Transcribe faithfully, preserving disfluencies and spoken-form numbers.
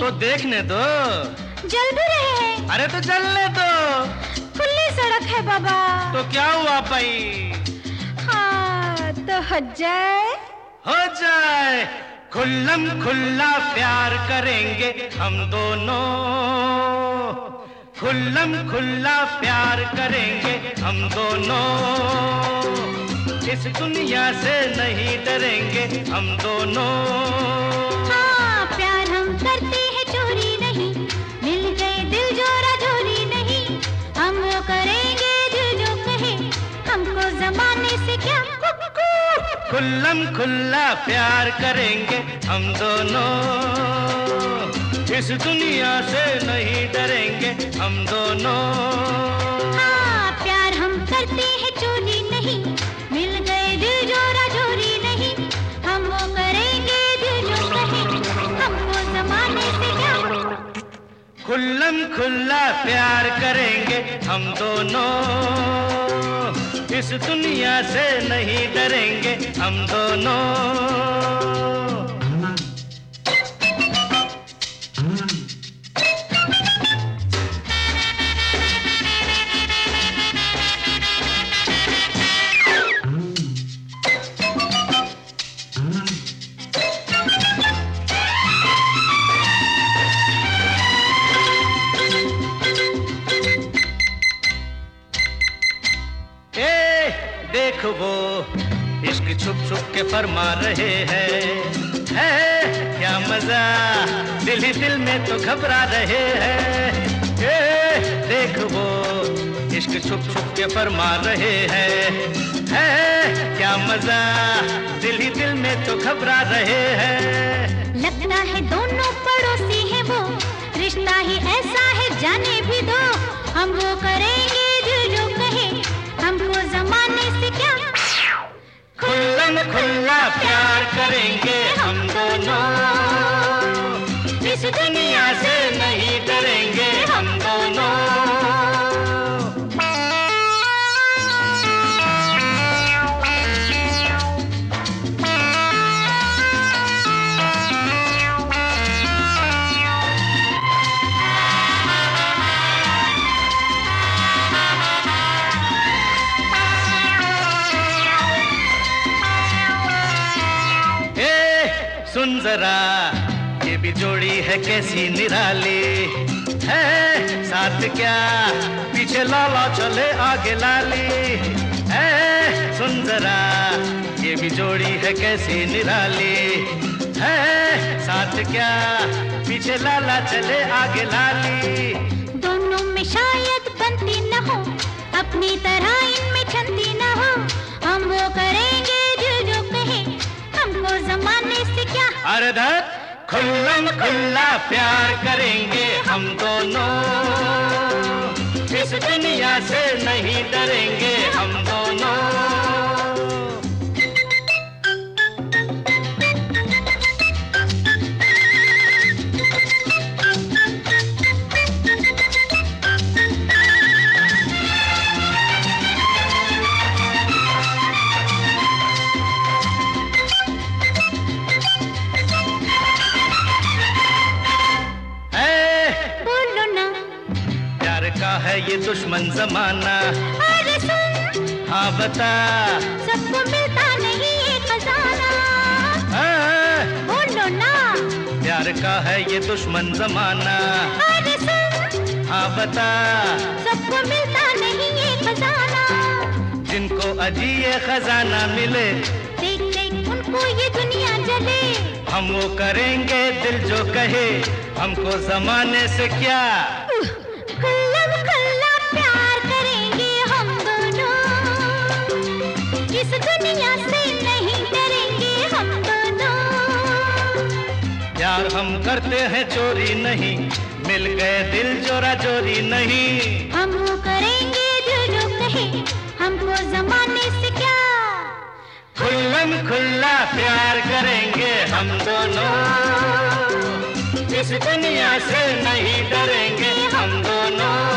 तो देखने दो। जल भी रहे हैं। अरे तो चलने दो। खुली सड़क है बाबा। तो क्या हुआ भाई? हाँ तो हो जाए। हो जाए। खुल्लम खुल्ला प्यार करेंगे हम दोनों, खुल्लम खुल्ला प्यार करेंगे हम दोनों, इस दुनिया से नहीं डरेंगे हम दोनों। हाँ प्यार हम करते हैं चोरी नहीं, मिल गए दिल जोरा जोरी नहीं, हम वो करेंगे दिल जो कहे, हमको जमाने से क्या। खुल्लम खुल्ला प्यार करेंगे हम दोनों, इस दुनिया से नहीं डरेंगे हम दोनों। हाँ प्यार हम करते हैं चोरी नहीं, मिल गए दिल जोरा जोरी नहीं, हम वो करेंगे दिल जो कहे, हमको जमाने से क्या। खुल्लम खुल्ला प्यार करेंगे हम दोनों, इस दुनिया से नहीं डरेंगे हम दोनों। देख वो इश्क छुप छुप के फरमा रहे हैं, है क्या मजा, दिल ही दिल में तो घबरा रहे हैं। ए, देख वो इश्क छुप छुप के फरमा रहे हैं, है क्या मजा, दिल ही दिल में तो घबरा रहे हैं। लगता है दोनों पड़ोसी हैं वो, रिश्ता ही ऐसा है जाने भी दो, हम वो करेंगे दिल जो कहे, हमको जमाने से क्या। खुल्लम खुल्ला प्यार करेंगे हम दोनों, इस दुनिया से नहीं डरेंगे हम दोनों। सुन जरा ये भी जोड़ी है कैसी निराली, है साथ क्या पीछे लाला चले आगे लाली, है सुन जरा ये भी जोड़ी है कैसी निराली, है साथ क्या पीछे लाला चले आगे लाली। दोनों में शायद बनती न हो, अपनी तरह इनमें छंदी न हो, हम वो करेंगे दिल जो कहे, हमको जमाने से क्या। अरे धर खुल्लम खुल्ला प्यार करेंगे हम दोनों, इस दुनिया से नहीं डरेंगे हम दोनों। है ये दुश्मन जमाना, अरे सुन हाँ बता, सबको मिलता नहीं ये खजाना, बोलो ना। प्यार का है ये दुश्मन जमाना, अरे सुन हाँ बता, सबको मिलता नहीं ये खजाना, जिनको अजी ये खजाना मिले, देख देख उनको ये दुनिया जले, हम वो करेंगे दिल जो कहे, हमको जमाने से क्या। खुल्लम खुल्ला प्यार करेंगे हम दोनों, इस दुनिया से नहीं डरेंगे हम दोनों। प्यार हम करते हैं चोरी नहीं, मिल गए दिल जोरा जोरी नहीं, हम वो करेंगे दिल जो कहे, हमको जमाने से क्या। खुल्लम खुल्ला प्यार करेंगे हम दोनों, इस दुनिया से नहीं डरेंगे हम दोनों।